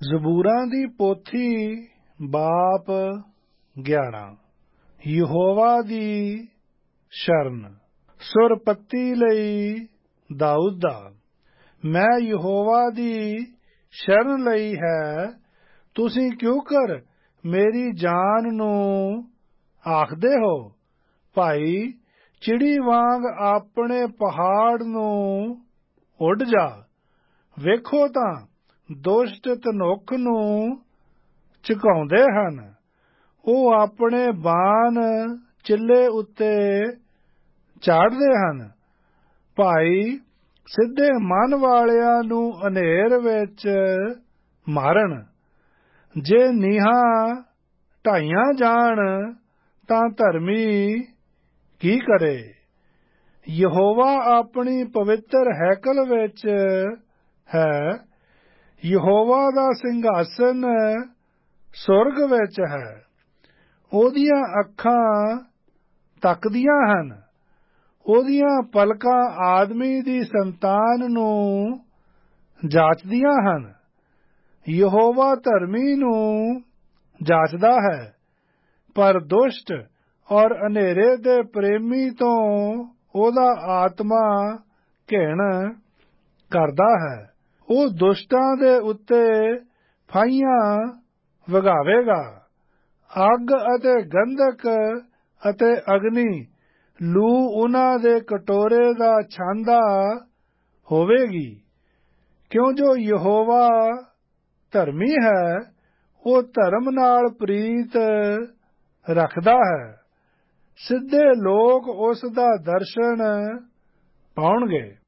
ਜ਼ਬੂਰਾਂ ਦੀ ਪੋਥੀ ਬਾਪ 11। ਯਹੋਵਾ ਦੀ ਸ਼ਰਨ। ਸੁਰਪੱਤੀ ਲਈ ਦਾਊਦ ਦਾ। ਮੈਂ ਯਹੋਵਾ ਦੀ ਸ਼ਰਨ ਲਈ ਹੈ, ਤੁਸੀਂ ਕਿਉਂ ਕਰ ਮੇਰੀ ਜਾਨ ਨੂੰ ਆਖਦੇ ਹੋ। ਭਾਈ ਚਿੜੀ ਵਾਂਗ ਆਪਣੇ ਪਹਾੜ ਨੂੰ ਉੱਡ ਜਾ। ਵੇਖੋ ਤਾਂ ਦੁਸ਼ਟ ਧਨੁੱਖ ਨੂੰ ਝੁਕਾਉਂਦੇ ਹਨ, ਉਹ ਆਪਣੇ ਬਾਣ ਚਿੱਲੇ ਉੱਤੇ ਚਾੜ੍ਹਦੇ ਹਨ। ਭਾਈ ਸਿੱਧੇ ਮਨ ਵਾਲਿਆਂ ਨੂੰ ਹਨੇਰ ਵਿੱਚ ਮਾਰਨ। ਜੇ ਨੀਹਾਂ ਢਾਈਆਂ ਜਾਣ ਤਾਂ ਧਰਮੀ ਕੀ ਕਰੇ। ਯਹੋਵਾ ਆਪਣੀ ਪਵਿੱਤਰ ਹੈਕਲ ਵਿੱਚ ਹੈ, ਯਹੋਵਾ ਦਾ ਸਿੰਘਾਸਨ ਸੁਰਗ ਵਿੱਚ ਹੈ। ਉਹਦੀਆਂ ਅੱਖਾਂ ਤੱਕਦੀਆਂ ਹਨ, ਉਹਦੀਆਂ ਪਲਕਾਂ ਆਦਮੀ ਦੀ ਸੰਤਾਨ ਨੂੰ ਜਾਂਚਦੀਆਂ ਹਨ। ਯਹੋਵਾ ਧਰਮੀ ਨੂੰ ਜਾਂਚਦਾ ਹੈ, ਪਰ ਦੁਸ਼ਟ ਔਰ ਹਨੇਰੇ ਦੇ ਪ੍ਰੇਮੀ ਤੋਂ ਉਹਦਾ ਆਤਮਾ ਘਿਣ ਕਰਦਾ ਹੈ। ਉਹ ਦੁਸ਼ਟਾਂ ਦੇ ਉੱਤੇ ਫਾਹੀਆਂ ਵਗਾਵੇਗਾ। ਅੱਗ ਅਤੇ ਗੰਧਕ ਅਤੇ ਅਗਨੀ ਲੂ ਉਨ੍ਹਾਂ ਦੇ ਕਟੋਰੇ ਦਾ ਛਾਂਦਾ ਹੋਵੇਗੀ। ਕਿਉਂ ਜੋ ਯਹੋਵਾ ਧਰਮੀ ਹੈ, ਉਹ ਧਰਮ ਨਾਲ ਪ੍ਰੀਤ ਰੱਖਦਾ ਹੈ। ਸਿੱਧੇ ਲੋਕ ਉਸ ਦਾ ਦਰਸ਼ਨ ਪਾਉਣਗੇ।